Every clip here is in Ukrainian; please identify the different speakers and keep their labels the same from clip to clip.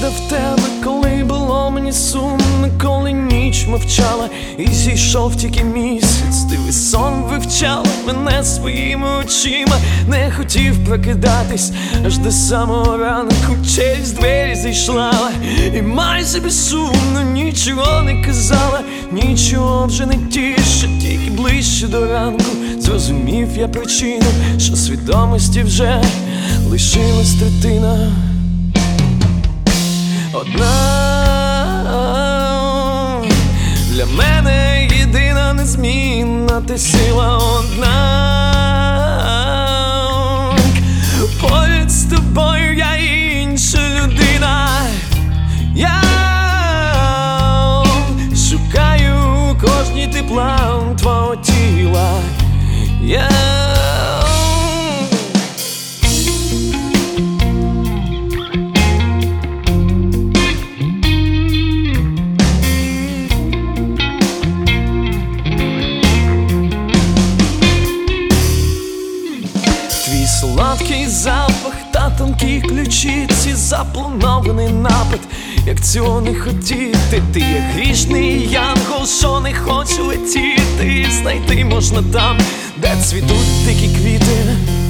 Speaker 1: видав тебе, коли було мені сумно, коли ніч мовчала і зійшов тільки місяць. Ти весь сон вивчала мене своїми очима, не хотів прокидатись аж до самого ранку. Через двері зайшла і майже безшумно нічого не казала, нічого вже не тіше, тільки ближче до ранку зрозумів я причину, що свідомості вже лишилась третина. Одна для мене єдина незмінна ти сила, однак поряд з тобою я інша людина. Я шукаю у кожній тепла твого тіла. Твій солодкий запах та тонкі ключиці, запланований напад, як цього не хотіти. Ти є грішний янгол, що не хоче летіти. Знайти можна там, де цвітуть дикі квіти.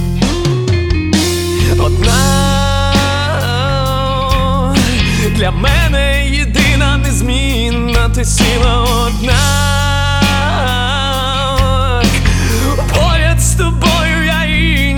Speaker 1: Одна для мене єдина незмінна ти сила, однак поряд з тобою я